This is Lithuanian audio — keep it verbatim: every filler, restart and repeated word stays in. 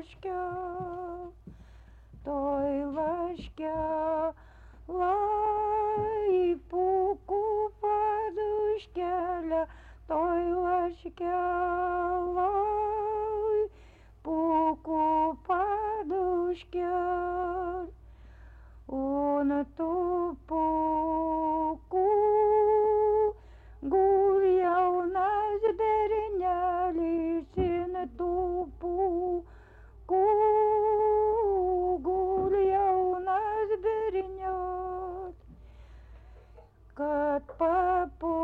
laskia, toi laskia, lai puku padus kelia, toi laskia, lai puku padus kelia. Un tu puku gul jaunas bernelis, in tu puku gul jaunas bernelis, kad papu